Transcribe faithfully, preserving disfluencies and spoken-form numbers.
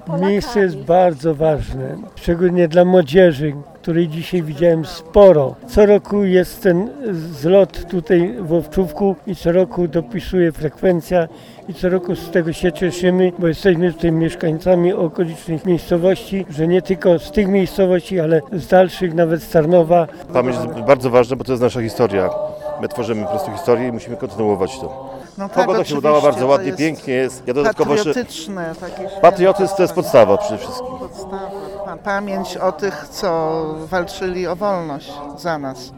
Polakami. Miejsce jest bardzo ważne, szczególnie dla młodzieży, której dzisiaj widziałem sporo. Co roku jest ten zlot tutaj w Owczówku i co roku dopisuje frekwencja i co roku z tego się cieszymy, bo jesteśmy tutaj mieszkańcami okolicznych miejscowości, że nie tylko z tych miejscowości, ale z dalszych, nawet z Tarnowa. Pamięć jest bardzo ważna, bo to jest nasza historia. My tworzymy po prostu historię i musimy kontynuować to. No tak, Pogoda się udała bardzo to ładnie, jest pięknie jest. Ja dodatkowo jeszcze... patriotyczne takie święto. Patriotyzm to jest podstawa przede wszystkim. Podstawa. Pa- Pamięć o tych, co walczyli o wolność za nas.